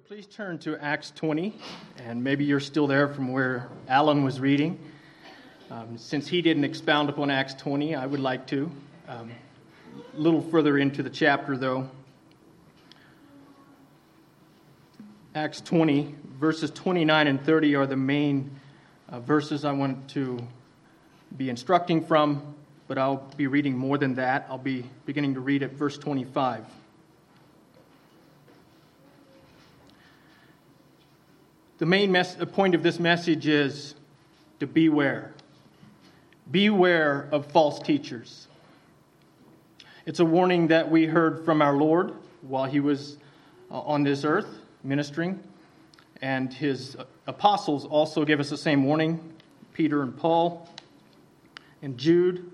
Please turn to Acts 20, and maybe you're still there from where Alan was reading. Since he didn't expound upon Acts 20, I would like to. A little further into the chapter, though. Acts 20, verses 29 and 30 are the main verses I want to be instructing from, but I'll be reading more than that. I'll be beginning to read at verse 25. The main point of this message is to beware. Beware of false teachers. It's a warning that we heard from our Lord while he was on this earth ministering. And his apostles also gave us the same warning, Peter and Paul and Jude.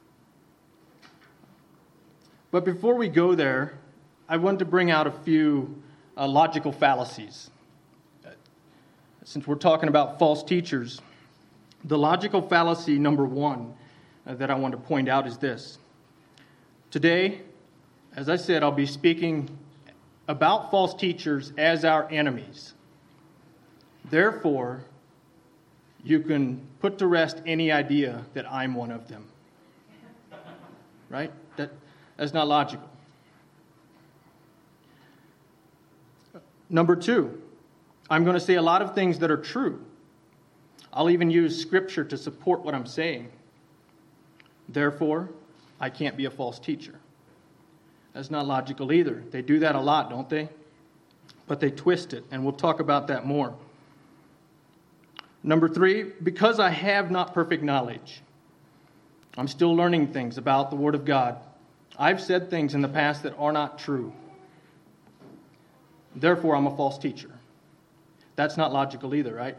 But before we go there, I want to bring out a few logical fallacies. Since we're talking about false teachers, the logical fallacy number one that I want to point out is this. Today, as I said, I'll be speaking about false teachers as our enemies. Therefore, you can put to rest any idea that I'm one of them. Right? That's not logical. Number two, I'm going to say a lot of things that are true. I'll even use Scripture to support what I'm saying. Therefore, I can't be a false teacher. That's not logical either. They do that a lot, don't they? But they twist it, and we'll talk about that more. Number three, because I have not perfect knowledge, I'm still learning things about the Word of God. I've said things in the past that are not true. Therefore, I'm a false teacher. That's not logical either, right?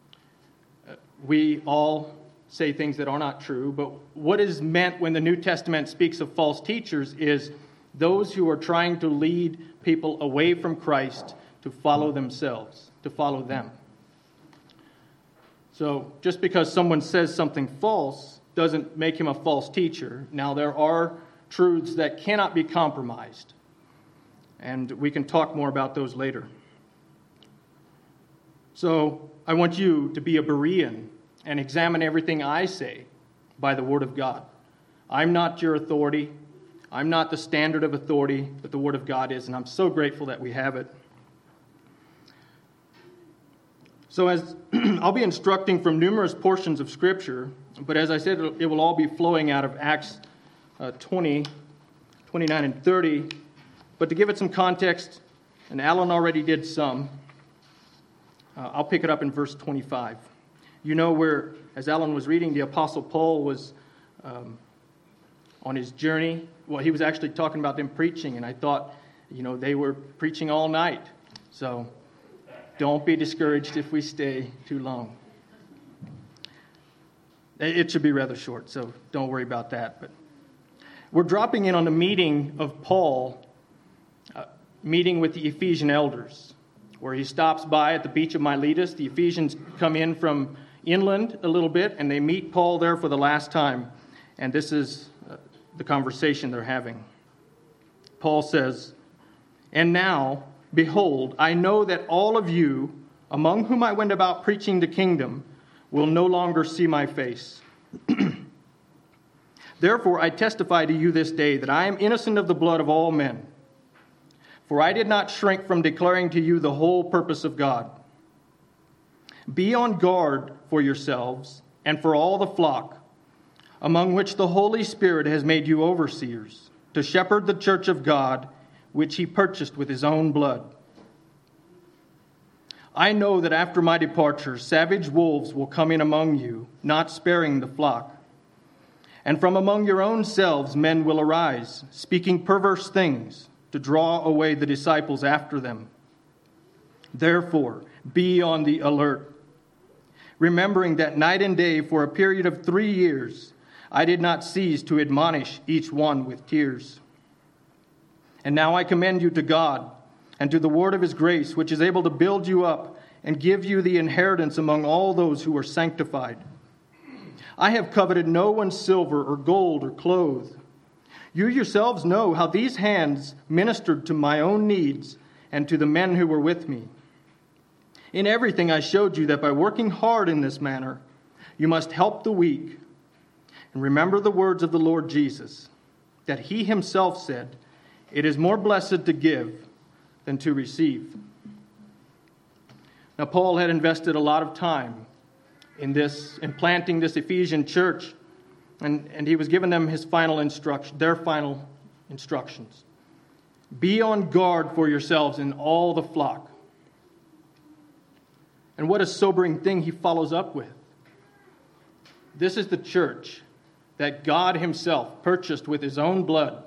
We all say things that are not true, but what is meant when the New Testament speaks of false teachers is those who are trying to lead people away from Christ to follow themselves, to follow them. So just because someone says something false doesn't make him a false teacher. Now, there are truths that cannot be compromised, and we can talk more about those later. So I want you to be a Berean and examine everything I say by the Word of God. I'm not your authority. I'm not the standard of authority, but the Word of God is, and I'm so grateful that we have it. So as I'll be instructing from numerous portions of Scripture, but as I said, it will all be flowing out of Acts 20, 29, and 30. But to give it some context, and Alan already did some, I'll pick it up in verse 25. You know where, as Alan was reading, the Apostle Paul was on his journey. Well, he was actually talking about them preaching, and I thought, they were preaching all night. So don't be discouraged if we stay too long. It should be rather short, so don't worry about that. But we're dropping in on the meeting of Paul, meeting with the Ephesian elders, where he stops by at the beach of Miletus. The Ephesians come in from inland a little bit, and they meet Paul there for the last time. And this is the conversation they're having. Paul says, "And now, behold, I know that all of you, among whom I went about preaching the kingdom, will no longer see my face. Therefore, I testify to you this day that I am innocent of the blood of all men. For I did not shrink from declaring to you the whole purpose of God. Be on guard for yourselves and for all the flock, among which the Holy Spirit has made you overseers, to shepherd the church of God, which he purchased with his own blood. I know that after my departure, savage wolves will come in among you, not sparing the flock. And from among your own selves men will arise, speaking perverse things, to draw away the disciples after them. Therefore, be on the alert, remembering that night and day for a period of 3 years, I did not cease to admonish each one with tears. And now I commend you to God and to the word of his grace, which is able to build you up and give you the inheritance among all those who are sanctified. I have coveted no one's silver or gold or clothes. You yourselves know how these hands ministered to my own needs and to the men who were with me. In everything I showed you that by working hard in this manner, you must help the weak. And remember the words of the Lord Jesus, that he himself said, "It is more blessed to give than to receive." Now, Paul had invested a lot of time in planting this Ephesian church, and he was giving them their final instructions. Be on guard for yourselves in all the flock. And what a sobering thing he follows up with. This is the church that God himself purchased with his own blood.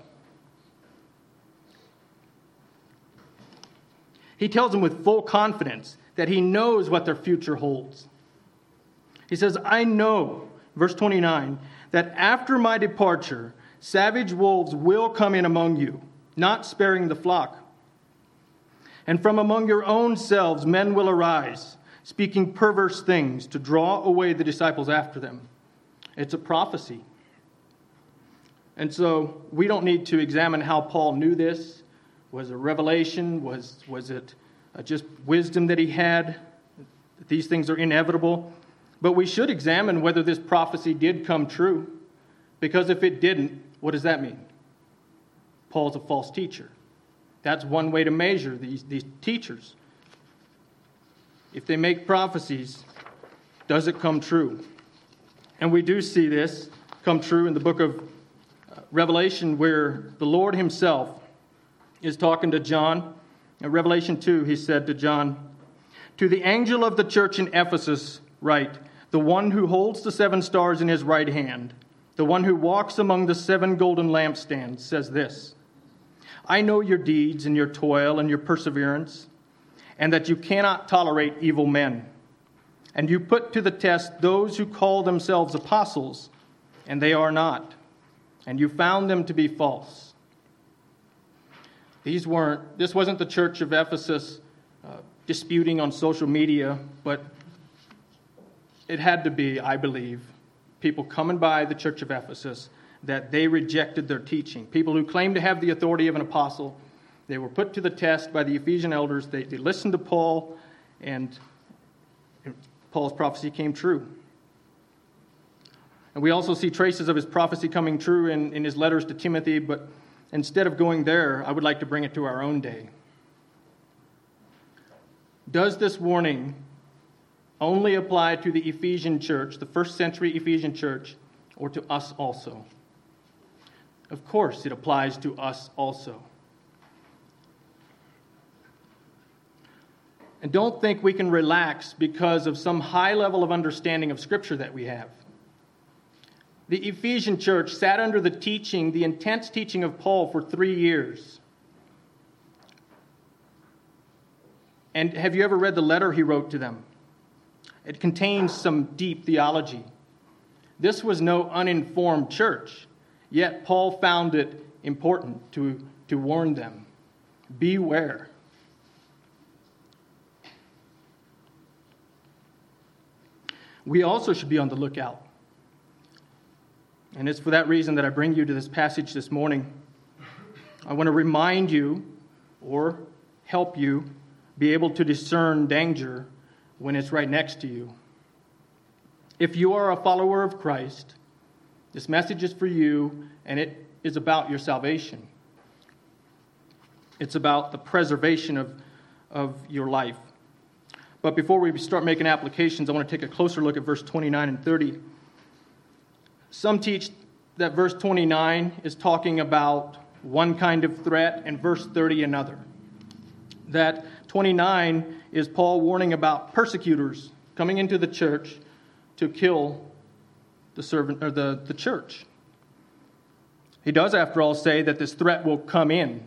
He tells them with full confidence that he knows what their future holds. He says, I know, verse 29, that after my departure, savage wolves will come in among you, not sparing the flock. And from among your own selves men will arise, speaking perverse things to draw away the disciples after them. It's a prophecy. And so we don't need to examine how Paul knew this. Was it a revelation? Was it just wisdom that he had? These things are inevitable. But we should examine whether this prophecy did come true. Because if it didn't, what does that mean? Paul's a false teacher. That's one way to measure these teachers. If they make prophecies, does it come true? And we do see this come true in the book of Revelation, where the Lord himself is talking to John. In Revelation 2, he said to John, "To the angel of the church in Ephesus write, the one who holds the 7 stars in his right hand, the one who walks among the 7 golden lampstands, says this, I know your deeds and your toil and your perseverance, and that you cannot tolerate evil men. And you put to the test those who call themselves apostles, and they are not. And you found them to be false." This wasn't the church of Ephesus disputing on social media, but it had to be, I believe, people coming by the church of Ephesus that they rejected their teaching. People who claimed to have the authority of an apostle, they were put to the test by the Ephesian elders. They listened to Paul, and Paul's prophecy came true. And we also see traces of his prophecy coming true in his letters to Timothy, but instead of going there, I would like to bring it to our own day. Does this warning only apply to the Ephesian church, the first century Ephesian church, or to us also? Of course, it applies to us also. And don't think we can relax because of some high level of understanding of Scripture that we have. The Ephesian church sat under the intense teaching of Paul for 3 years. And have you ever read the letter he wrote to them? It contains some deep theology. This was no uninformed church, yet Paul found it important to warn them. Beware. We also should be on the lookout. And it's for that reason that I bring you to this passage this morning. I want to remind you, or help you, be able to discern danger when it's right next to you. If you are a follower of Christ, this message is for you, and it is about your salvation. It's about the preservation of your life. But before we start making applications, I want to take a closer look at verse 29 and 30. Some teach that verse 29 is talking about one kind of threat and verse 30 another. That 29 is Paul warning about persecutors coming into the church to kill the servant or the church. He does, after all, say that this threat will come in,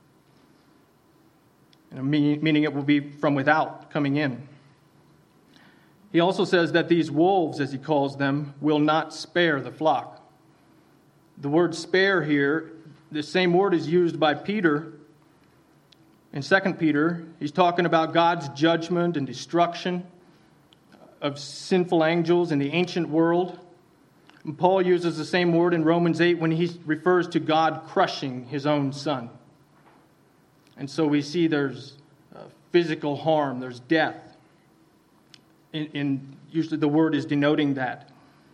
meaning it will be from without coming in. He also says that these wolves, as he calls them, will not spare the flock. The word spare here, the same word is used by Peter. In 2 Peter, he's talking about God's judgment and destruction of sinful angels in the ancient world. And Paul uses the same word in Romans 8 when he refers to God crushing his own son. And so we see there's physical harm, there's death. usually the word is denoting that.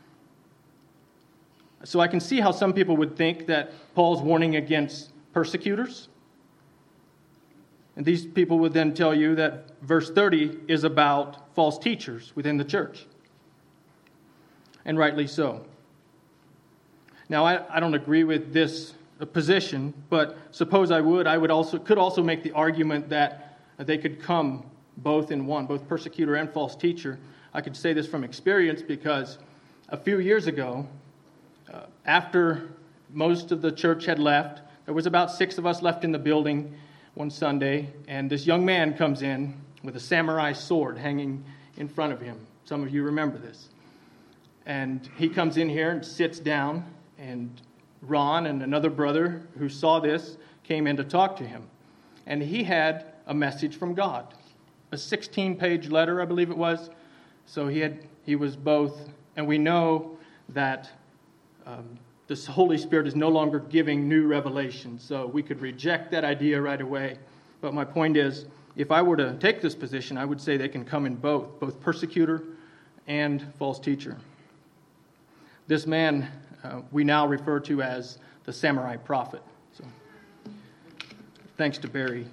So I can see how some people would think that Paul's warning against persecutors. And these people would then tell you that verse 30 is about false teachers within the church. And rightly so. Now, I don't agree with this position, but suppose I could also make the argument that they could come both in one, both persecutor and false teacher. I could say this from experience because a few years ago, after most of the church had left, there was about 6 of us left in the building one Sunday, and this young man comes in with a samurai sword hanging in front of him. Some of you remember this. And he comes in here and sits down, and Ron and another brother who saw this came in to talk to him. And he had a message from God, a 16-page letter, I believe it was. So he was both, and we know that the Holy Spirit is no longer giving new revelation, so we could reject that idea right away. But my point is, if I were to take this position, I would say they can come in both persecutor and false teacher. This man we now refer to as the samurai prophet. So, thanks to Barry.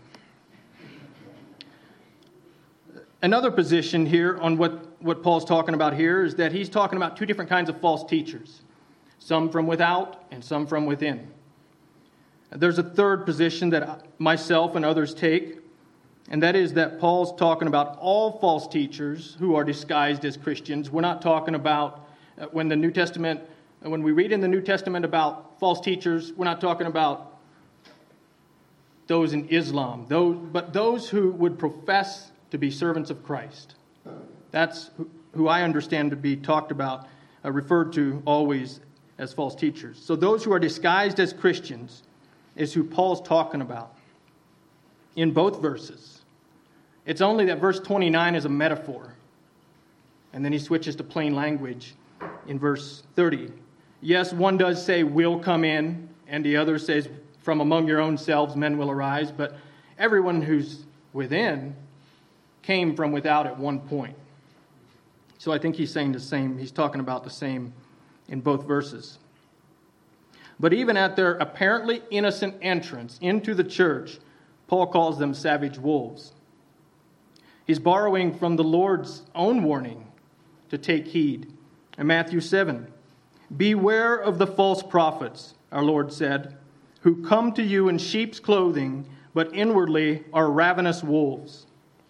Another position here on what Paul's talking about here is that he's talking about 2 different kinds of false teachers. Some from without and some from within. There's a third position that myself and others take, and that is that Paul's talking about all false teachers who are disguised as Christians. We're not talking about when we read in the New Testament about false teachers, we're not talking about those in Islam, but those who would profess to be servants of Christ. That's who I understand to be talked about, referred to always as false teachers. So those who are disguised as Christians is who Paul's talking about in both verses. It's only that verse 29 is a metaphor. And then he switches to plain language in verse 30. Yes, one does say will come in, and the other says from among your own selves men will arise, but everyone who's within came from without at one point. So I think he's saying the same. He's talking about the same in both verses. But even at their apparently innocent entrance into the church, Paul calls them savage wolves. He's borrowing from the Lord's own warning to take heed. In Matthew 7, beware of the false prophets, our Lord said, who come to you in sheep's clothing, but inwardly are ravenous wolves.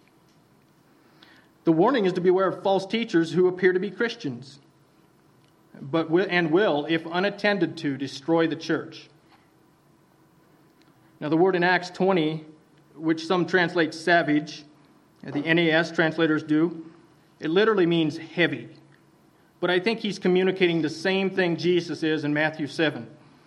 The warning is to beware of false teachers who appear to be Christians, but will, if unattended to, destroy the church. Now, the word in Acts 20, which some translate savage, the NAS translators do, it literally means heavy. But I think he's communicating the same thing Jesus is in Matthew 7.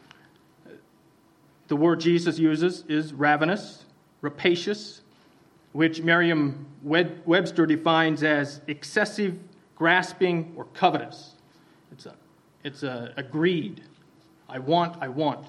The word Jesus uses is ravenous, rapacious, which Merriam-Webster defines as excessive, grasping, or covetous. It's a greed. I want.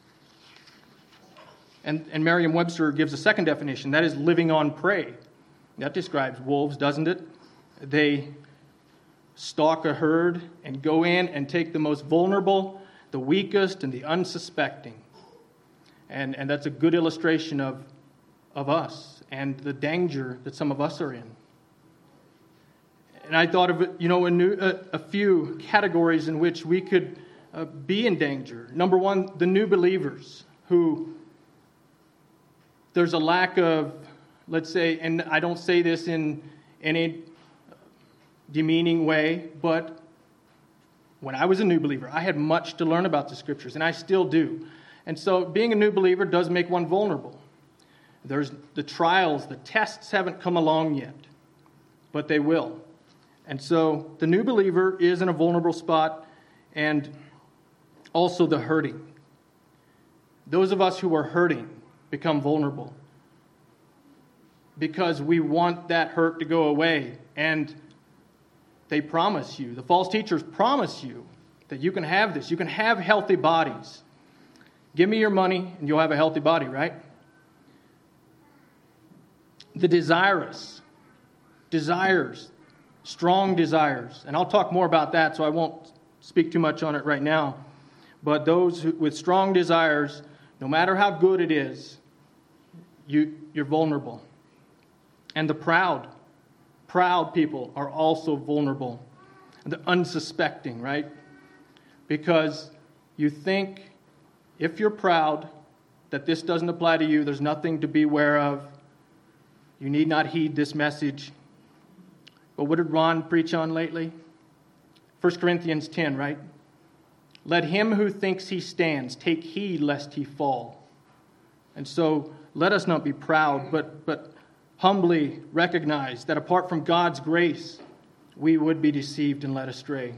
And Merriam-Webster gives a second definition. That is living on prey. That describes wolves, doesn't it? They stalk a herd and go in and take the most vulnerable, the weakest, and the unsuspecting. And that's a good illustration of us and the danger that some of us are in. And I thought of it, a few categories in which we could be in danger. Number one, the new believers who there's a lack of, let's say, and I don't say this in any demeaning way, but when I was a new believer, I had much to learn about the Scriptures, and I still do. And so being a new believer does make one vulnerable. There's the trials, the tests haven't come along yet, but they will. And so the new believer is in a vulnerable spot, and also the hurting. Those of us who are hurting become vulnerable because we want that hurt to go away, and they promise you, the false teachers promise you that you can have this. You can have healthy bodies. Give me your money and you'll have a healthy body, right? The desires, strong desires. And I'll talk more about that, so I won't speak too much on it right now. But those with strong desires, no matter how good it is, you're vulnerable. And the proud people are also vulnerable. The unsuspecting, right? Because you think if you're proud that this doesn't apply to you, there's nothing to be aware of, you need not heed this message. But what did Ron preach on lately? 1 Corinthians 10, right? Let him who thinks he stands take heed lest he fall. And so let us not be proud, but humbly recognize that apart from God's grace, we would be deceived and led astray.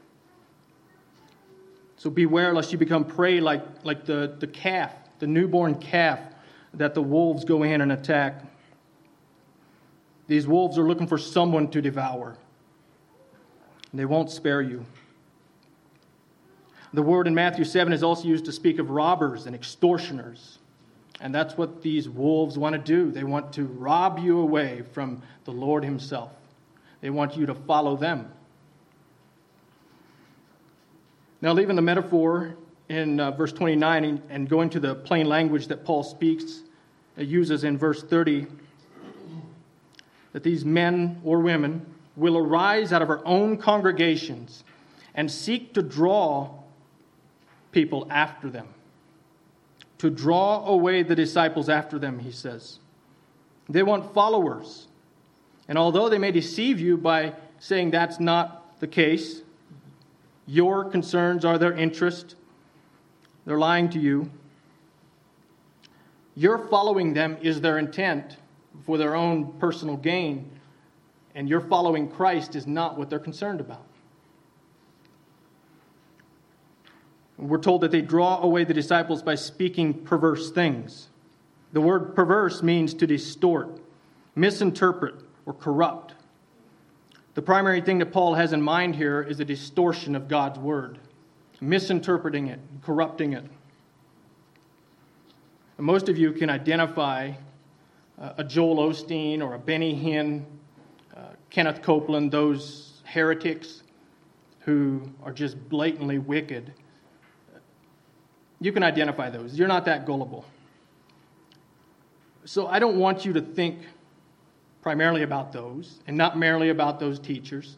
So beware lest you become prey like the calf, the newborn calf that the wolves go in and attack. These wolves are looking for someone to devour. And they won't spare you. The word in Matthew 7 is also used to speak of robbers and extortioners. And that's what these wolves want to do. They want to rob you away from the Lord himself. They want you to follow them. Now, leaving the metaphor in verse 29 and going to the plain language that Paul uses in verse 30, that these men or women will arise out of our own congregations and seek to draw people after them. To draw away the disciples after them, he says. They want followers. And although they may deceive you by saying that's not the case, your concerns are their interest, they're lying to you. Your following them is their intent for their own personal gain, and your following Christ is not what they're concerned about. We're told that they draw away the disciples by speaking perverse things. The word perverse means to distort, misinterpret, or corrupt. The primary thing that Paul has in mind here is a distortion of God's word, misinterpreting it, corrupting it. And most of you can identify a Joel Osteen or a Benny Hinn, Kenneth Copeland, those heretics who are just blatantly wicked. You can identify those. You're not that gullible. So I don't want you to think primarily about those, and not merely about those teachers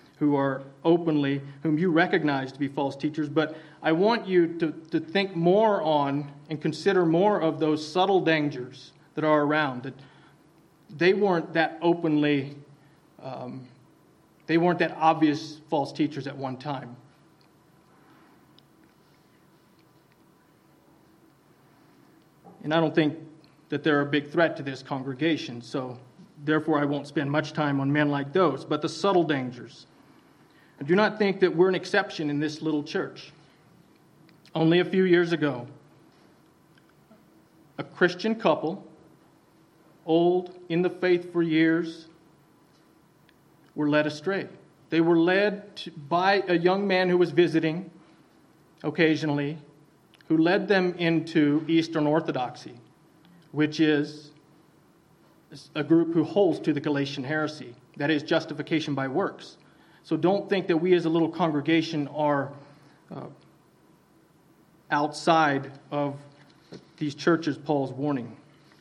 whom you recognize to be false teachers, but I want you to think more on and consider more of those subtle dangers that are around. That they weren't that obvious false teachers at one time. And I don't think that they're a big threat to this congregation, so therefore I won't spend much time on men like those. But the subtle dangers. I do not think that we're an exception in this little church. Only a few years ago, a Christian couple, old in the faith for years, were led astray. They were led by a young man who was visiting occasionally, who led them into Eastern Orthodoxy, which is a group who holds to the Galatian heresy, that is, justification by works. So don't think that we as a little congregation are outside of these churches Paul's warning.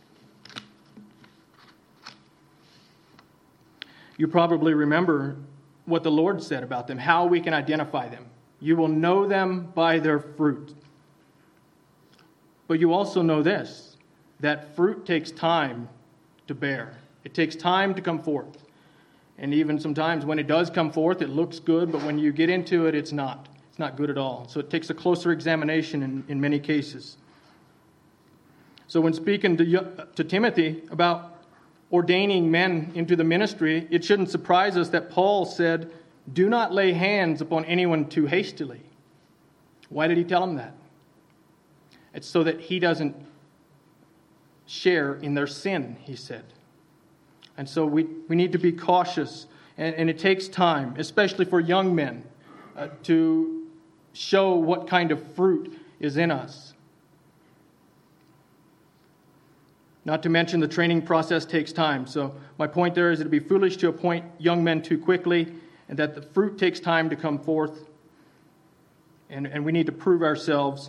You probably remember what the Lord said about them, how we can identify them. You will know them by their fruit. But you also know this, that fruit takes time to bear. It takes time to come forth. And even sometimes when it does come forth, it looks good, but when you get into it, it's not. It's not good at all. So it takes a closer examination in many cases. So when speaking to Timothy about ordaining men into the ministry, it shouldn't surprise us that Paul said, "Do not lay hands upon anyone too hastily." Why did he tell him that? It's so that he doesn't share in their sin, he said. And so we need to be cautious, and it takes time, especially for young men, to show what kind of fruit is in us. Not to mention the training process takes time. So my point there is it would be foolish to appoint young men too quickly, and that the fruit takes time to come forth, and we need to prove ourselves.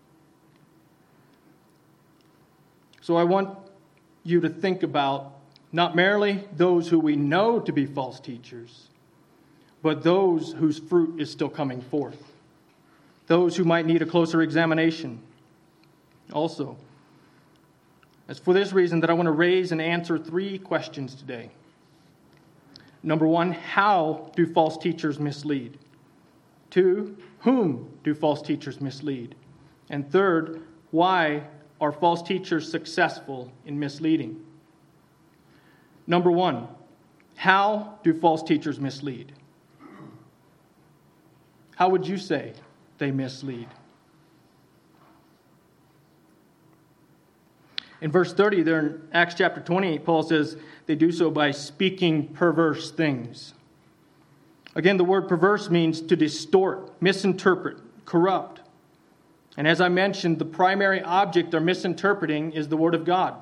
So I want you to think about not merely those who we know to be false teachers, but those whose fruit is still coming forth. Those who might need a closer examination. Also, it's for this reason that I want to raise and answer 3 questions today. Number 1, how do false teachers mislead? 2, whom do false teachers mislead? And 3rd, why are false teachers successful in misleading? Number 1, how do false teachers mislead? How would you say they mislead? In verse 30 there in Acts chapter 28, Paul says they do so by speaking perverse things. Again, the word perverse means to distort, misinterpret, corrupt. And as I mentioned, the primary object they're misinterpreting is the Word of God.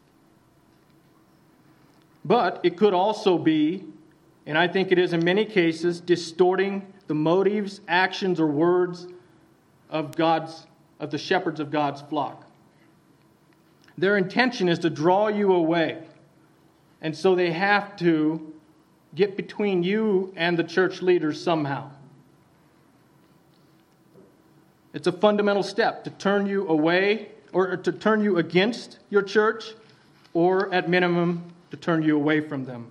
But it could also be, and I think it is in many cases, distorting the motives, actions, or words of the shepherds of God's flock. Their intention is to draw you away. And so they have to get between you and the church leaders somehow. It's a fundamental step to turn you away or to turn you against your church, or at minimum to turn you away from them.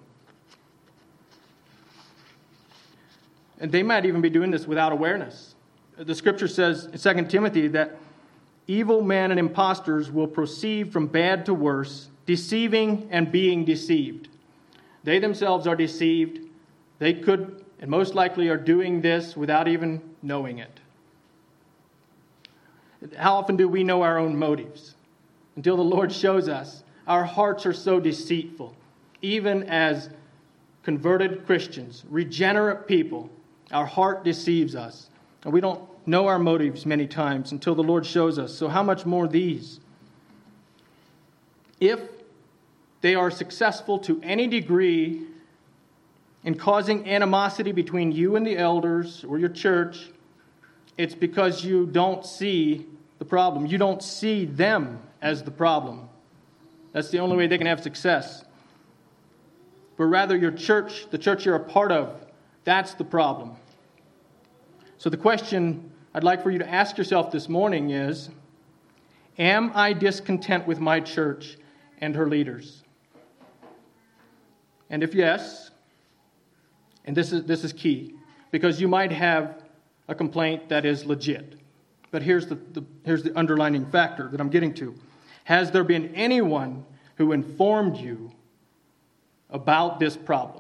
And they might even be doing this without awareness. The scripture says in 2 Timothy that evil men and impostors will proceed from bad to worse, deceiving and being deceived. They themselves are deceived. They could, and most likely are doing this without even knowing it. How often do we know our own motives? Until the Lord shows us. Our hearts are so deceitful. Even as converted Christians, regenerate people, our heart deceives us. And we don't know our motives many times until the Lord shows us. So how much more these? If they are successful to any degree in causing animosity between you and the elders or your church, it's because you don't see the problem. You don't see them as the problem. That's the only way they can have success. But rather your church, the church you're a part of, that's the problem. So the question I'd like for you to ask yourself this morning is, am I discontent with my church and her leaders? And if yes, and this is key, because you might have a complaint that is legit. But here's the underlining factor that I'm getting to. Has there been anyone who informed you about this problem?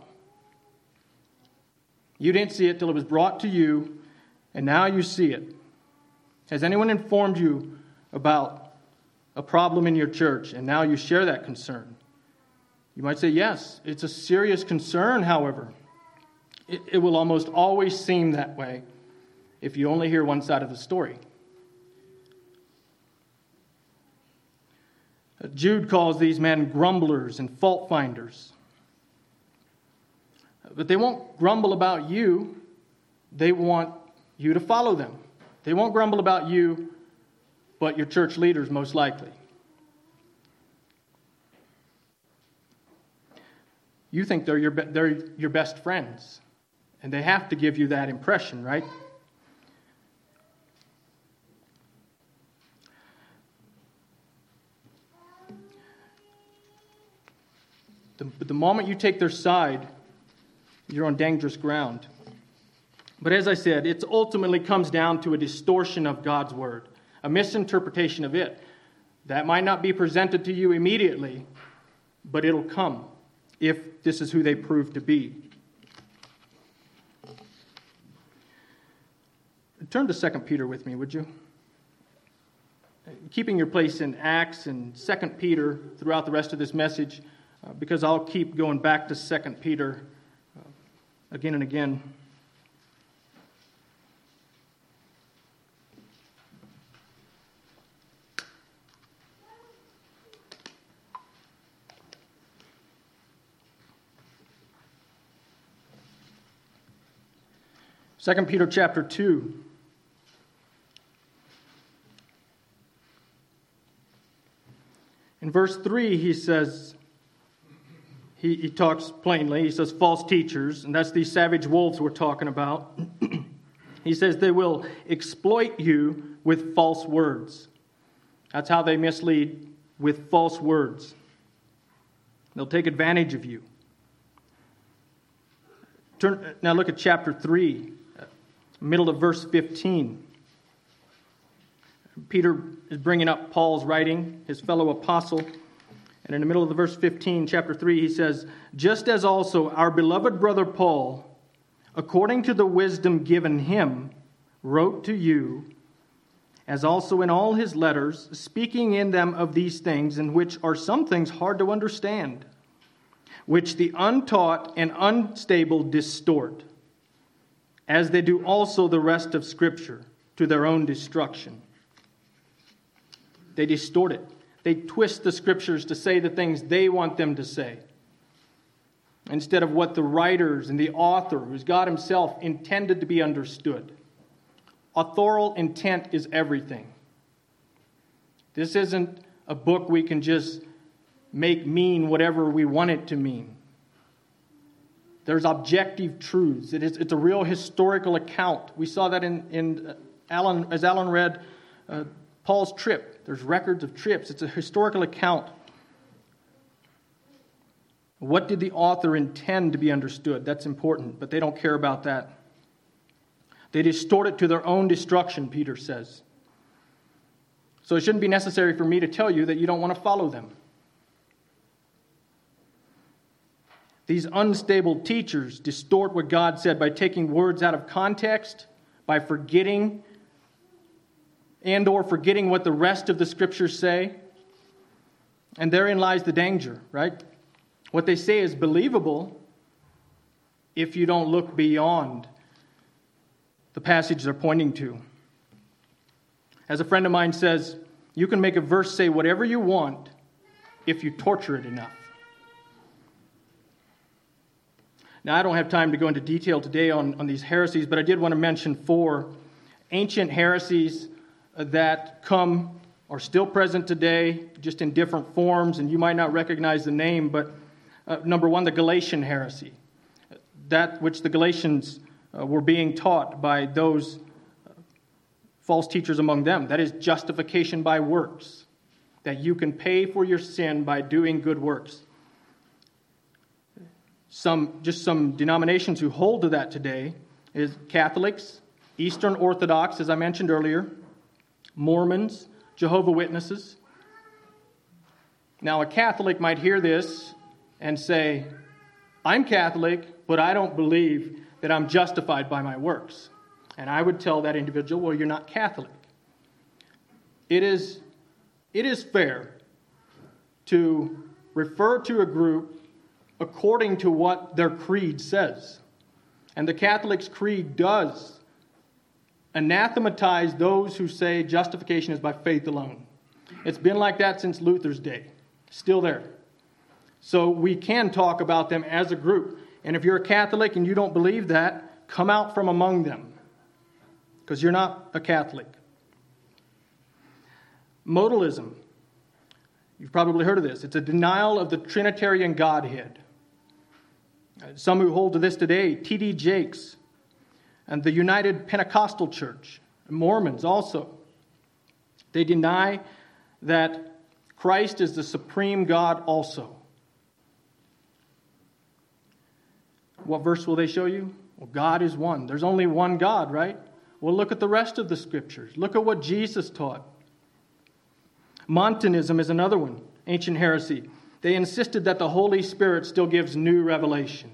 You didn't see it till it was brought to you, and now you see it. Has anyone informed you about a problem in your church, and now you share that concern? You might say, yes, it's a serious concern, however. It will almost always seem that way if you only hear one side of the story. Jude calls these men grumblers and fault finders. But they won't grumble about you. They want you to follow them. They won't grumble about you, but your church leaders most likely. You think they're your best friends, and they have to give you that impression, right? The moment you take their side, you're on dangerous ground. But as I said, it ultimately comes down to a distortion of God's word, a misinterpretation of it. That might not be presented to you immediately, but it'll come if this is who they prove to be. Turn to 2 Peter with me, would you? Keeping your place in Acts and 2 Peter throughout the rest of this message, because I'll keep going back to 2 Peter again and again. 2 Peter chapter 2. In verse 3, he says, he talks plainly. He says false teachers, and that's these savage wolves we're talking about. He says they will exploit you with false words. That's how they mislead, with false words. They'll take advantage of you. Now look at chapter 3, middle of verse 15. Peter is bringing up Paul's writing, his fellow apostle. And in the middle of the verse 15, chapter 3, he says, "Just as also our beloved brother Paul, according to the wisdom given him, wrote to you, as also in all his letters, speaking in them of these things, in which are some things hard to understand, which the untaught and unstable distort, as they do also the rest of Scripture, to their own destruction." They distort it. They twist the Scriptures to say the things they want them to say, instead of what the writers and the author, who's God himself, intended to be understood. Authorial intent is everything. This isn't a book we can just make mean whatever we want it to mean. There's objective truths. It's a real historical account. We saw that as Alan read Paul's trip. There's records of trips. It's a historical account. What did the author intend to be understood? That's important, but they don't care about that. They distort it to their own destruction, Peter says. So it shouldn't be necessary for me to tell you that you don't want to follow them. These unstable teachers distort what God said by taking words out of context, by forgetting what the rest of the Scriptures say. And therein lies the danger, right? What they say is believable if you don't look beyond the passage they're pointing to. As a friend of mine says, you can make a verse say whatever you want if you torture it enough. Now, I don't have time to go into detail today on these heresies, but I did want to mention 4 ancient heresies that are still present today, just in different forms, and you might not recognize the name, but number 1, the Galatian heresy. That which the Galatians were being taught by those false teachers among them. That is justification by works. That you can pay for your sin by doing good works. Some denominations who hold to that today is Catholics, Eastern Orthodox, as I mentioned earlier, Mormons, Jehovah's Witnesses. Now, a Catholic might hear this and say, I'm Catholic, but I don't believe that I'm justified by my works. And I would tell that individual, well, you're not Catholic. It is fair to refer to a group according to what their creed says. And the Catholic's creed does anathematize those who say justification is by faith alone. It's been like that since Luther's day. Still there. So we can talk about them as a group. And if you're a Catholic and you don't believe that, come out from among them. Because you're not a Catholic. Modalism. You've probably heard of this. It's a denial of the Trinitarian Godhead. Some who hold to this today, T.D. Jakes, and the United Pentecostal Church, Mormons also. They deny that Christ is the supreme God also. What verse will they show you? Well, God is one. There's only one God, right? Well, look at the rest of the Scriptures. Look at what Jesus taught. Montanism is another one, ancient heresy. They insisted that the Holy Spirit still gives new revelation.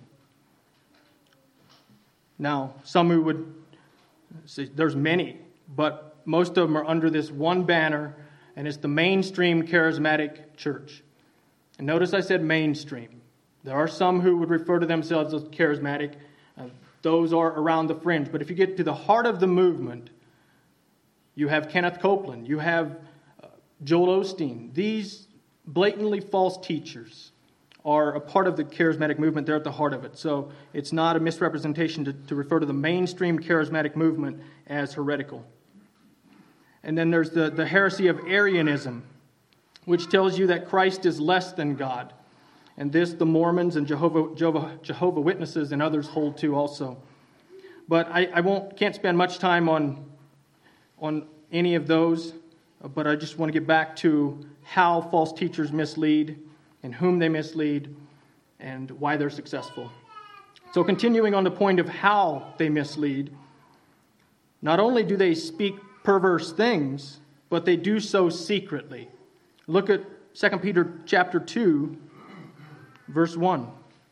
Now, some who would say there's many, but most of them are under this one banner, and it's the mainstream charismatic church. And notice I said mainstream. There are some who would refer to themselves as charismatic. Those are around the fringe. But if you get to the heart of the movement, you have Kenneth Copeland, you have Joel Osteen. These blatantly false teachers are a part of the charismatic movement. They're at the heart of it. So it's not a misrepresentation to refer to the mainstream charismatic movement as heretical. And then there's the heresy of Arianism, which tells you that Christ is less than God. And this the Mormons and Jehovah Witnesses and others hold to also. But I can't spend much time on any of those, but I just want to get back to how false teachers mislead and whom they mislead and why they're successful. So continuing on the point of how they mislead, not only do they speak perverse things, but they do so secretly. Look at 2 Peter chapter 2, verse 1.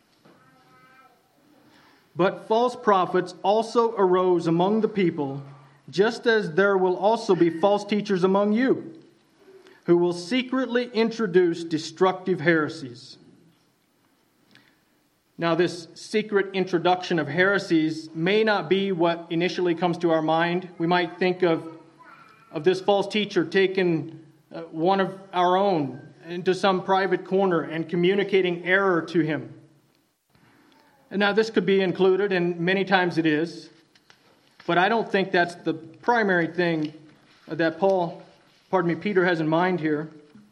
But false prophets also arose among the people, just as there will also be false teachers among you, who will secretly introduce destructive heresies. Now, this secret introduction of heresies may not be what initially comes to our mind. We might think of this false teacher taking one of our own into some private corner and communicating error to him. And now, this could be included, and many times it is, but I don't think that's the primary thing that Peter has in mind here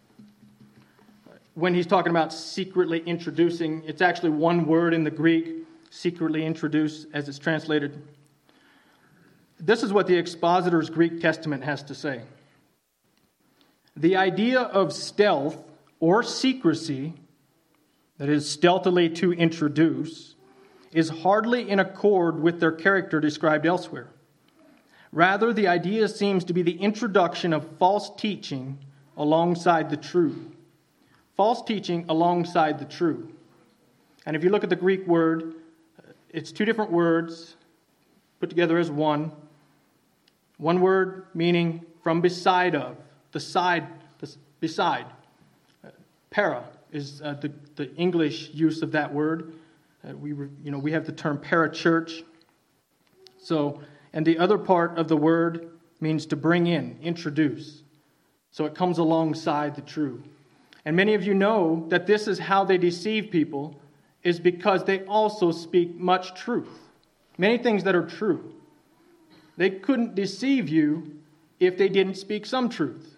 when he's talking about secretly introducing. It's actually one word in the Greek, secretly introduce, as it's translated. This is what the Expositor's Greek Testament has to say. The idea of stealth or secrecy, that is, stealthily to introduce, is hardly in accord with their character described elsewhere. Rather, the idea seems to be the introduction of false teaching alongside the true. False teaching alongside the true. And if you look at the Greek word, it's two different words put together as one. One word meaning from beside of, beside. Para is the English use of that word. We have the term parachurch. So, and the other part of the word means to bring in, introduce. So it comes alongside the true. And many of you know that this is how they deceive people, is because they also speak much truth. Many things that are true. They couldn't deceive you if they didn't speak some truth.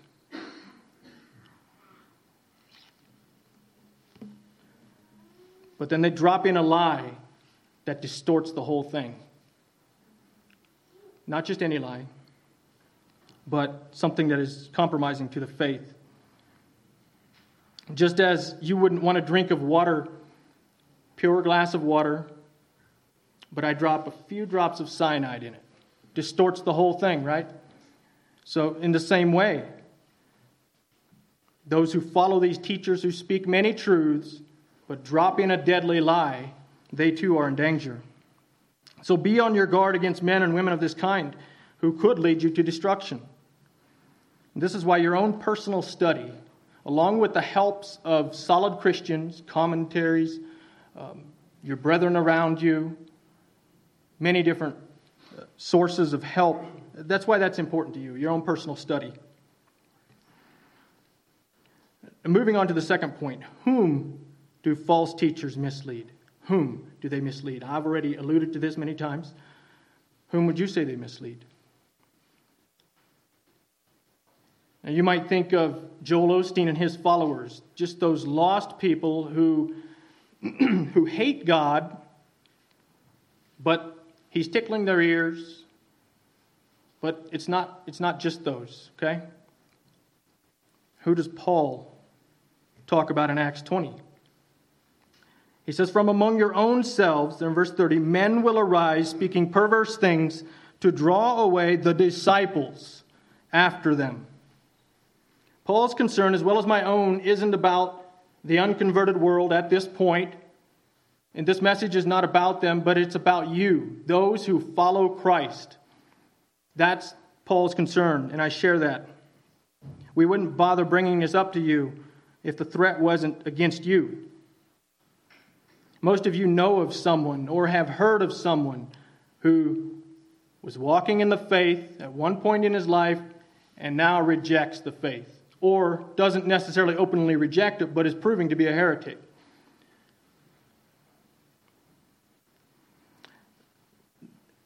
But then they drop in a lie that distorts the whole thing. Not just any lie, but something that is compromising to the faith. Just as you wouldn't want to drink of water, pure glass of water, but I drop a few drops of cyanide in it. Distorts the whole thing, right? So in the same way, those who follow these teachers who speak many truths, but drop in a deadly lie, they too are in danger. So be on your guard against men and women of this kind who could lead you to destruction. And this is why your own personal study, along with the helps of solid Christians, commentaries, your brethren around you, many different sources of help, that's why that's important to you, your own personal study. And moving on to the second point, whom do false teachers mislead? Whom do they mislead? I've already alluded to this many times. Whom would you say they mislead? Now you might think of Joel Osteen and his followers, just those lost people who hate God, but he's tickling their ears. But it's not just those, okay? Who does Paul talk about in Acts 20? He says, from among your own selves, in verse 30, men will arise speaking perverse things to draw away the disciples after them. Paul's concern, as well as my own, isn't about the unconverted world at this point. And this message is not about them, but it's about you, those who follow Christ. That's Paul's concern, and I share that. We wouldn't bother bringing this up to you if the threat wasn't against you. Most of you know of someone or have heard of someone who was walking in the faith at one point in his life and now rejects the faith, or doesn't necessarily openly reject it, but is proving to be a heretic.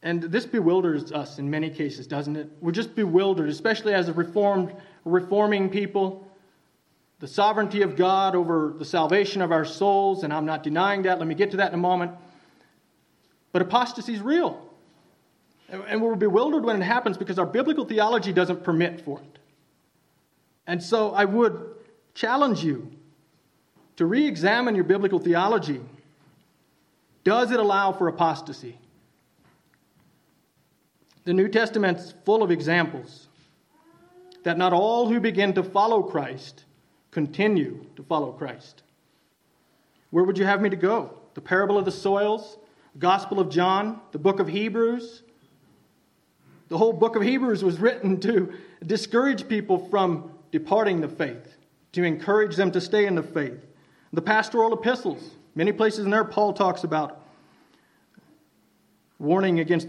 And this bewilders us in many cases, doesn't it? We're just bewildered, especially as a reforming people. The sovereignty of God over the salvation of our souls, and I'm not denying that. Let me get to that in a moment. But apostasy is real. And we're bewildered when it happens because our biblical theology doesn't permit for it. And so I would challenge you to re-examine your biblical theology. Does it allow for apostasy? The New Testament's full of examples that not all who begin to follow Christ continue to follow Christ. Where would you have me to go? The parable of the soils, Gospel of John, the book of Hebrews. The whole book of Hebrews was written to discourage people from departing the faith, to encourage them to stay in the faith. The pastoral epistles, many places in there, Paul talks about warning against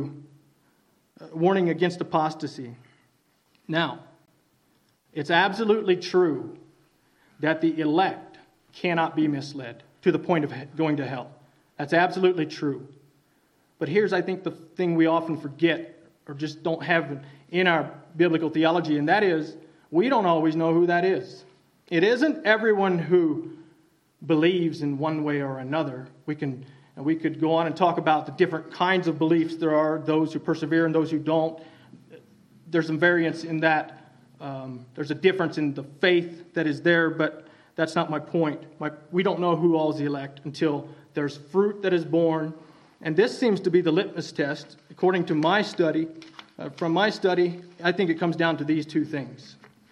apostasy. Now, it's absolutely true that the elect cannot be misled to the point of going to hell. That's absolutely true. But here's, I think, the thing we often forget or just don't have in our biblical theology, and that is, we don't always know who that is. It isn't everyone who believes in one way or another. We could go on and talk about the different kinds of beliefs there are, those who persevere and those who don't. There's some variance in that. There's a difference in the faith that is there, but that's not my point. We don't know who all is the elect until there's fruit that is born. And this seems to be the litmus test. According to my study, from my study, I think it comes down to these two things.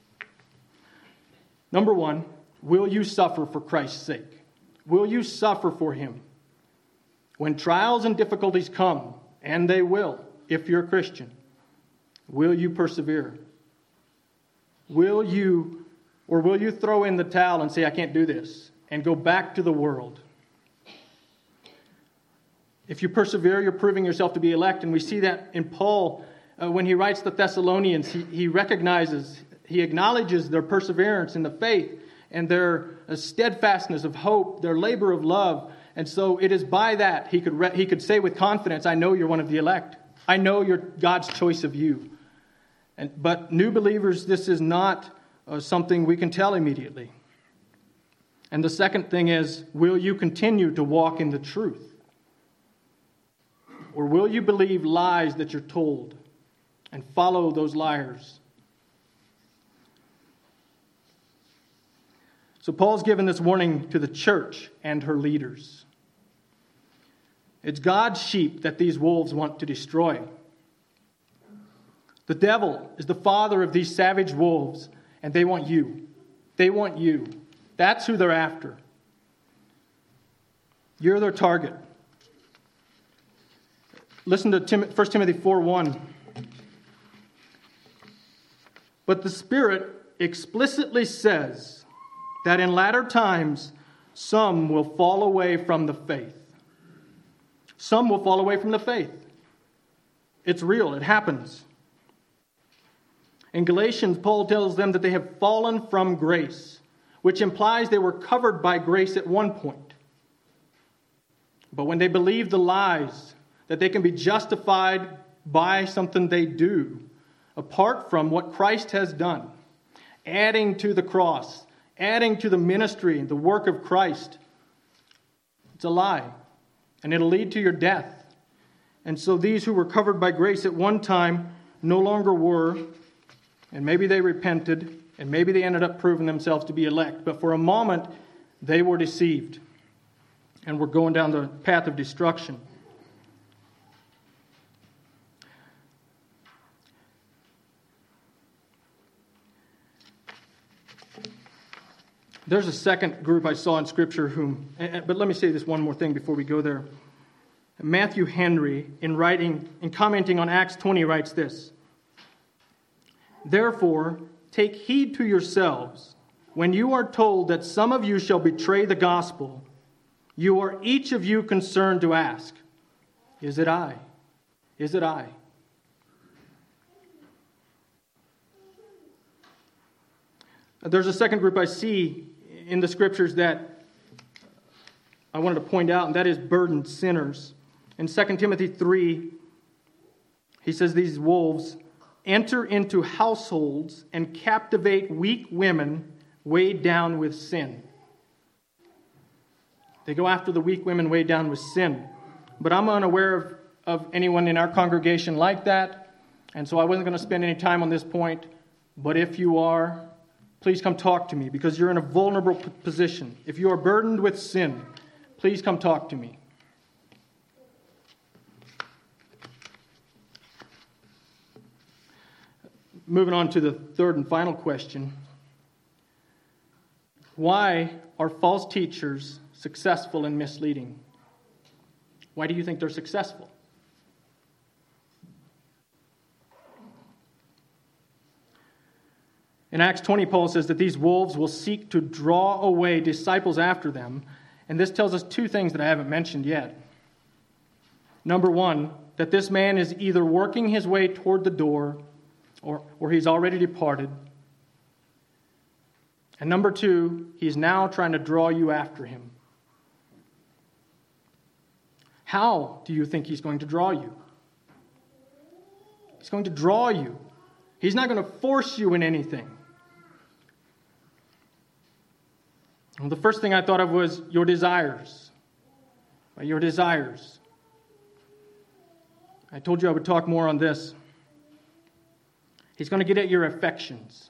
Number one, will you suffer for Christ's sake? Will you suffer for Him? When trials and difficulties come, and they will, if you're a Christian, will you persevere? Will you throw in the towel and say, I can't do this, and go back to the world? If you persevere, you're proving yourself to be elect, and we see that in Paul when he writes the Thessalonians. He acknowledges their perseverance in the faith and their steadfastness of hope, their labor of love. And so it is by that he could say with confidence, I know you're one of the elect. I know you're God's choice of you. But new believers, this is not something we can tell immediately. And the second thing is, will you continue to walk in the truth? Or will you believe lies that you're told and follow those liars? So Paul's given this warning to the church and her leaders. It's God's sheep that these wolves want to destroy. The devil is the father of these savage wolves, and they want you. They want you. That's who they're after. You're their target. Listen to 1 Timothy 4:1. But the Spirit explicitly says that in latter times some will fall away from the faith. Some will fall away from the faith. It's real. It happens. In Galatians, Paul tells them that they have fallen from grace, which implies they were covered by grace at one point. But when they believe the lies that they can be justified by something they do, apart from what Christ has done, adding to the cross, adding to the ministry, the work of Christ, it's a lie, and it'll lead to your death. And so these who were covered by grace at one time no longer were, and maybe they repented, and maybe they ended up proving themselves to be elect, but for a moment they were deceived and were going down the path of destruction. There's a second group I saw in Scripture but let me say this one more thing before we go there. Matthew Henry, in commenting on Acts 20, writes this: Therefore, take heed to yourselves. When you are told that some of you shall betray the gospel, you are each of you concerned to ask, is it I? Is it I? There's a second group I see in the Scriptures that I wanted to point out, and that is burdened sinners. In 2 Timothy 3, He says these wolves enter into households and captivate weak women weighed down with sin. They go after the weak women weighed down with sin. But I'm unaware of anyone in our congregation like that, and so I wasn't going to spend any time on this point. But if you are, please come talk to me, because you're in a vulnerable position. If you are burdened with sin, please come talk to me. Moving on to the third and final question. Why are false teachers successful in misleading? Why do you think they're successful? In Acts 20, Paul says that these wolves will seek to draw away disciples after them. And this tells us two things that I haven't mentioned yet. Number one, that this man is either working his way toward the door or he's already departed. And number two, he's now trying to draw you after him. How do you think he's going to draw you? He's going to draw you. He's not going to force you in anything. Well, the first thing I thought of was your desires. Your desires. I told you I would talk more on this. He's going to get at your affections.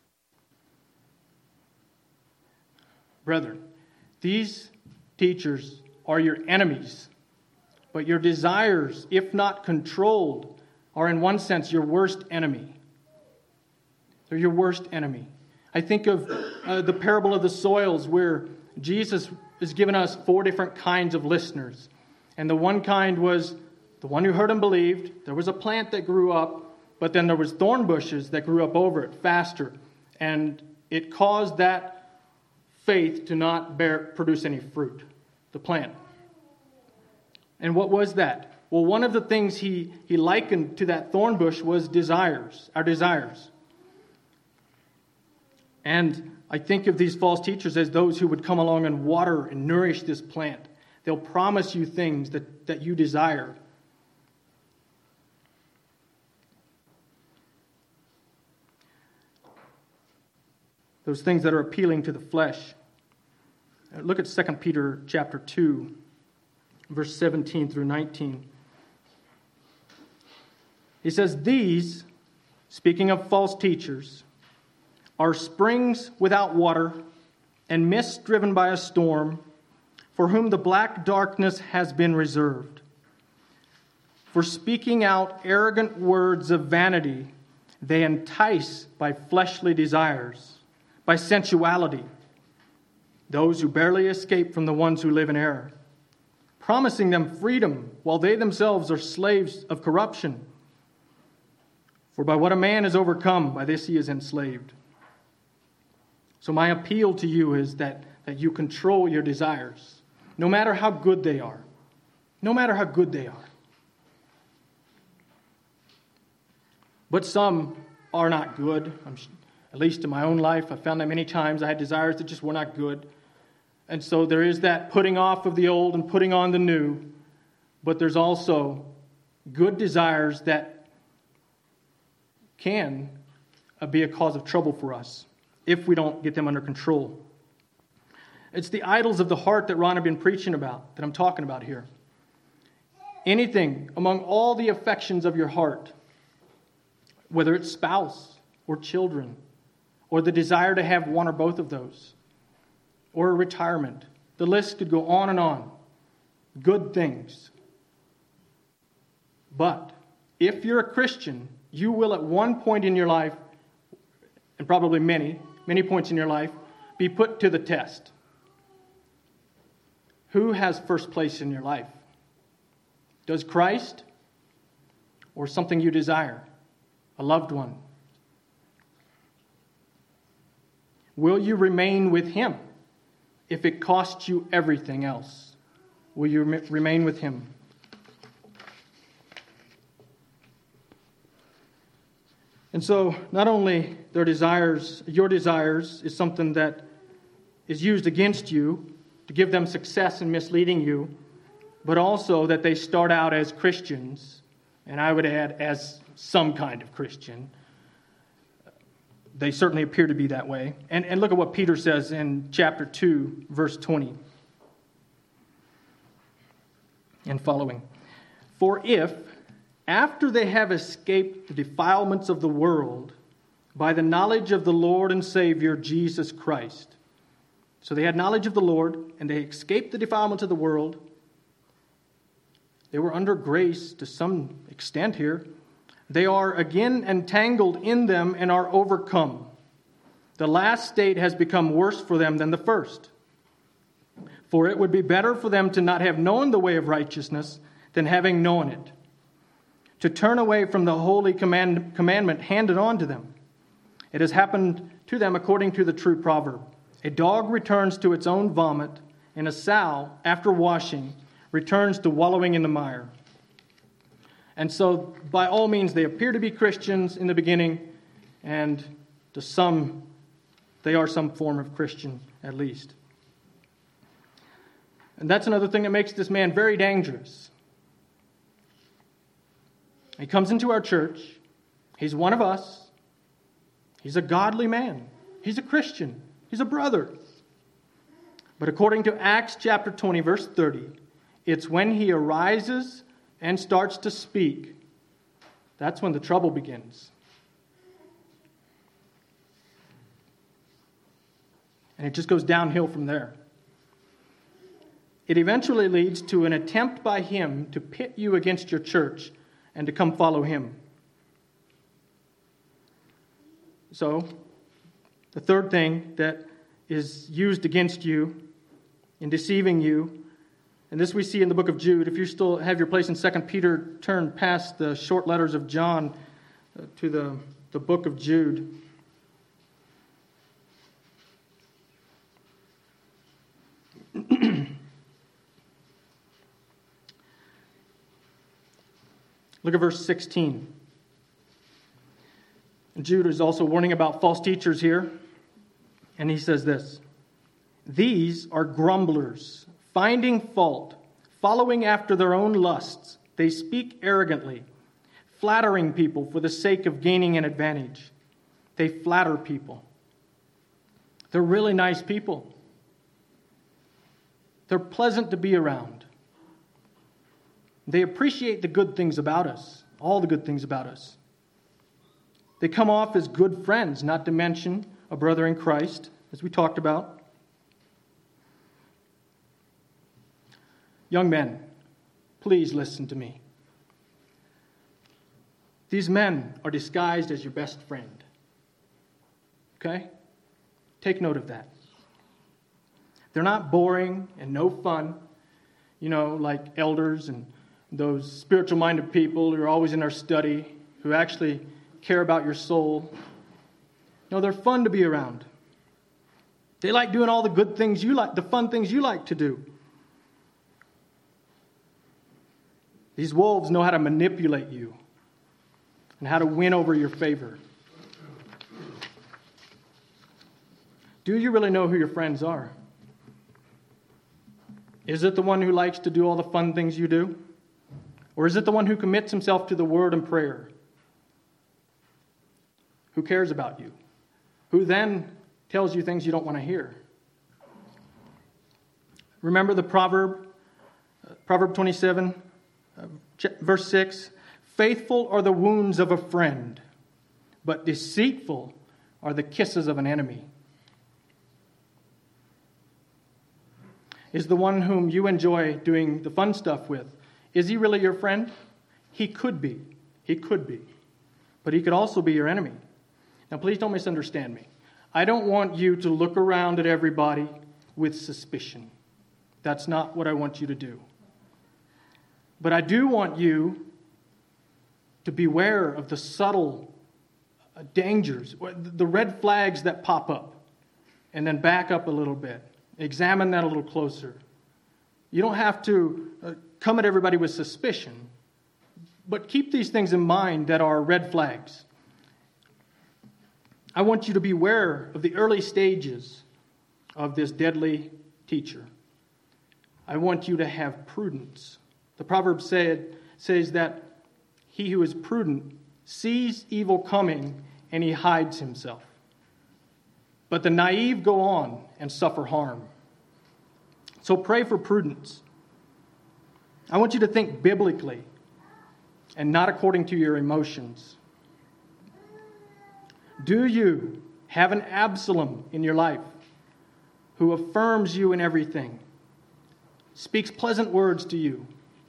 Brethren, these teachers are your enemies, but your desires, if not controlled, are in one sense your worst enemy. They're your worst enemy. I think of the parable of the soils, where Jesus has given us 4 different kinds of listeners. And the one kind was the one who heard and believed. There was a plant that grew up, but then there was thorn bushes that grew up over it faster. And it caused that faith to not produce any fruit, the plant. And what was that? Well, one of the things he likened to that thorn bush was desires, our desires. And I think of these false teachers as those who would come along and water and nourish this plant. They'll promise you things that you desire. Those things that are appealing to the flesh. Look at 2 Peter chapter 2, verse 17 through 19. He says, "These," speaking of false teachers, "are springs without water and mists driven by a storm, for whom the black darkness has been reserved. For speaking out arrogant words of vanity, they entice by fleshly desires, by sensuality, those who barely escape from the ones who live in error, promising them freedom while they themselves are slaves of corruption. For by what a man is overcome, by this he is enslaved." So my appeal to you is that you control your desires, no matter how good they are. No matter how good they are. But some are not good. At least in my own life, I found that many times I had desires that just were not good. And so there is that putting off of the old and putting on the new. But there's also good desires that can be a cause of trouble for us if we don't get them under control. It's the idols of the heart that Ron had been preaching about, that I'm talking about here. Anything among all the affections of your heart, whether it's spouse or children, or the desire to have one or both of those, or a retirement. The list could go on and on. Good things. But if you're a Christian, you will at one point in your life, and probably many points in your life, be put to the test. Who has first place in your life? Does Christ or something you desire? A loved one? Will you remain with Him if it costs you everything else? Will you remain with Him? And so, not only your desires is something that is used against you to give them success in misleading you, but also that they start out as Christians and I would add, as some kind of Christian. They certainly appear to be that way. And look at what Peter says in chapter 2, verse 20 and following. For if, after they have escaped the defilements of the world by the knowledge of the Lord and Savior Jesus Christ. So they had knowledge of the Lord, and they escaped the defilements of the world. They were under grace to some extent here. They are again entangled in them and are overcome. The last state has become worse for them than the first. For it would be better for them to not have known the way of righteousness than having known it, to turn away from the holy commandment handed on to them. It has happened to them according to the true proverb. A dog returns to its own vomit, and a sow, after washing, returns to wallowing in the mire. And so, by all means, they appear to be Christians in the beginning, and to some, they are some form of Christian, at least. And that's another thing that makes this man very dangerous. He comes into our church. He's one of us. He's a godly man. He's a Christian. He's a brother. But according to Acts chapter 20, verse 30, it's when he arises and starts to speak, that's when the trouble begins. And it just goes downhill from there. It eventually leads to an attempt by him to pit you against your church and to come follow him. So, the third thing that is used against you in deceiving you, and this we see in the book of Jude. If you still have your place in 2 Peter, turn past the short letters of John to the book of Jude. Look at verse 16. Jude is also warning about false teachers here. And he says this: these are grumblers, finding fault, following after their own lusts. They speak arrogantly, flattering people for the sake of gaining an advantage. They flatter people. They're really nice people. They're pleasant to be around. They appreciate the good things about us, all the good things about us. They come off as good friends, not to mention a brother in Christ, as we talked about. Young men, please listen to me. These men are disguised as your best friend. Okay? Take note of that. They're not boring and no fun, like elders and those spiritual-minded people who are always in their study, who actually care about your soul. No, they're fun to be around. They like doing all the good things you like, the fun things you like to do. These wolves know how to manipulate you and how to win over your favor. Do you really know who your friends are? Is it the one who likes to do all the fun things you do? Or is it the one who commits himself to the word and prayer? Who cares about you? Who then tells you things you don't want to hear? Remember the proverb? Proverb 27, verse 6. Faithful are the wounds of a friend, but deceitful are the kisses of an enemy. Is the one whom you enjoy doing the fun stuff with, is he really your friend? He could be. He could be. But he could also be your enemy. Now, please don't misunderstand me. I don't want you to look around at everybody with suspicion. That's not what I want you to do. But I do want you to beware of the subtle dangers, the red flags that pop up, and then back up a little bit. Examine that a little closer. You don't have to come at everybody with suspicion, but keep these things in mind that are red flags. I want you to be aware of the early stages of this deadly teacher. I want you to have prudence. The proverb says that he who is prudent sees evil coming and he hides himself. But the naive go on and suffer harm. So pray for prudence. I want you to think biblically and not according to your emotions. Do you have an Absalom in your life who affirms you in everything, speaks pleasant words to you,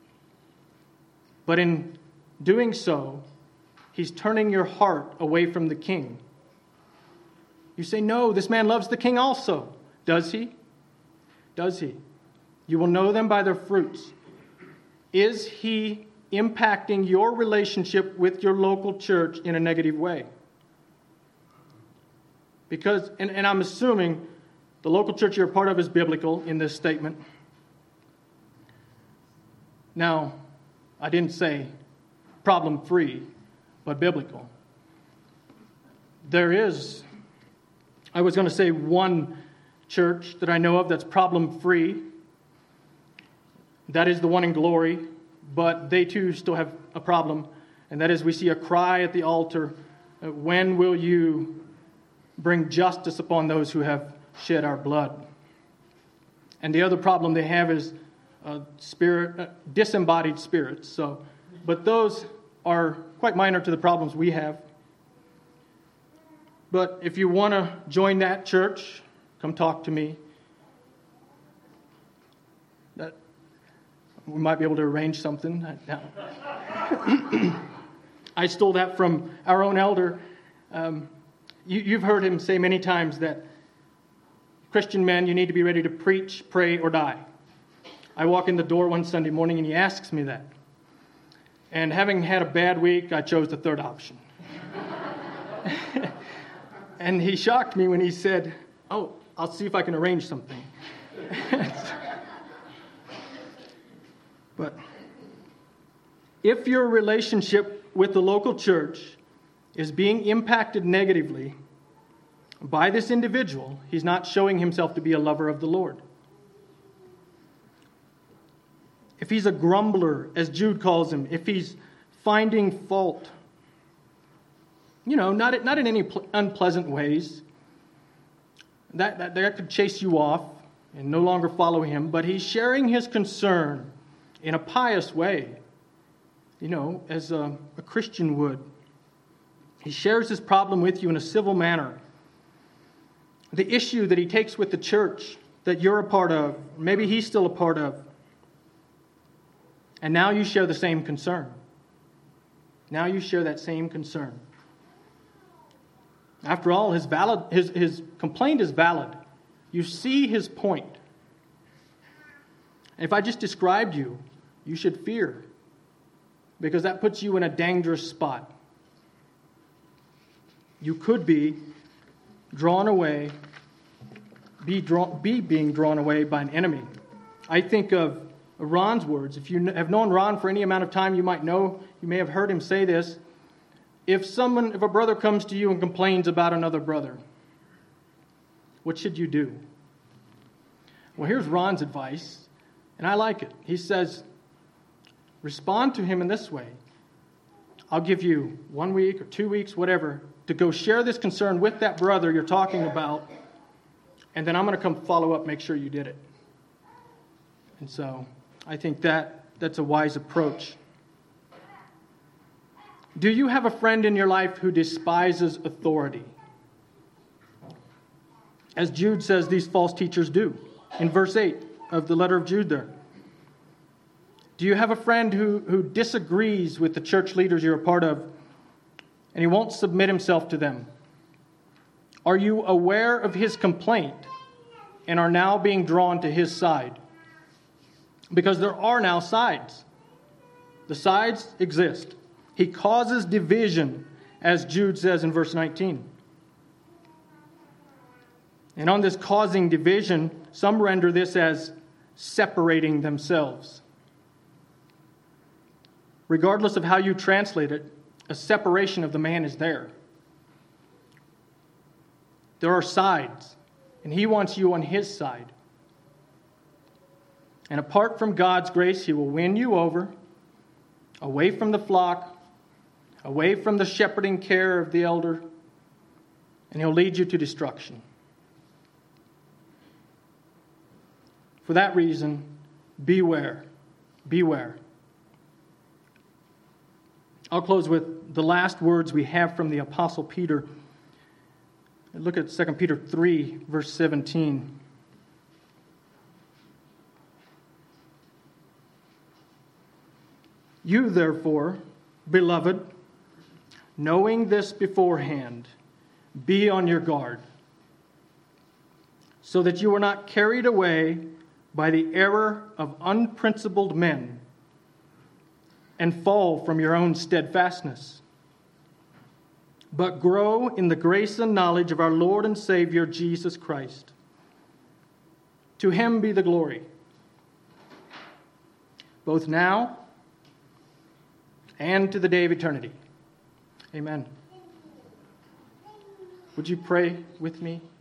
but in doing so, he's turning your heart away from the king? You say, no, this man loves the king also. Does he? Does he? You will know them by their fruits. Is he impacting your relationship with your local church in a negative way? Because, and I'm assuming the local church you're a part of is biblical in this statement. Now, I didn't say problem-free, but biblical. There is, I was going to say one church that I know of that's problem-free. That is the one in Glory, but they too still have a problem, and that is we see a cry at the altar, when will you bring justice upon those who have shed our blood? And the other problem they have is disembodied spirits. So, but those are quite minor to the problems we have. But if you want to join that church, come talk to me. We might be able to arrange something. I stole that from our own elder. You've heard him say many times that Christian men, you need to be ready to preach, pray, or die. I walk in the door one Sunday morning and he asks me that. And having had a bad week, I chose the third option. And he shocked me when he said, oh, I'll see if I can arrange something. But if your relationship with the local church is being impacted negatively by this individual, he's not showing himself to be a lover of the Lord. If he's a grumbler, as Jude calls him, if he's finding fault, not in any unpleasant ways, that could chase you off and no longer follow him, but he's sharing his concern in a pious way, as a Christian would. He shares his problem with you in a civil manner. The issue that he takes with the church that you're a part of, maybe he's still a part of, and now you share the same concern. Now you share that same concern. After all, his complaint is valid. You see his point. If I just described you, you should fear, because that puts you in a dangerous spot. You could be drawn away, be being drawn away by an enemy. I think of Ron's words. If you have known Ron for any amount of time, you may have heard him say this. If a brother comes to you and complains about another brother, what should you do? Well, here's Ron's advice, and I like it. He says, respond to him in this way. I'll give you 1 week or 2 weeks, whatever, to go share this concern with that brother you're talking about, and then I'm going to come follow up, make sure you did it. And so I think that's a wise approach. Do you have a friend in your life who despises authority? As Jude says, these false teachers do. In verse 8 of the letter of Jude there. Do you have a friend who disagrees with the church leaders you're a part of, and he won't submit himself to them? Are you aware of his complaint and are now being drawn to his side? Because there are now sides. The sides exist. He causes division, as Jude says in verse 19. And on this causing division, some render this as separating themselves. Regardless of how you translate it, a separation of the man is there. There are sides, and he wants you on his side. And apart from God's grace, he will win you over, away from the flock, away from the shepherding care of the elder, and he'll lead you to destruction. For that reason, beware. Beware. I'll close with the last words we have from the Apostle Peter. Look at 2 Peter 3, verse 17. You, therefore, beloved, knowing this beforehand, be on your guard, so that you are not carried away by the error of unprincipled men and fall from your own steadfastness, but grow in the grace and knowledge of our Lord and Savior, Jesus Christ. To him be the glory, both now and to the day of eternity. Amen. Would you pray with me?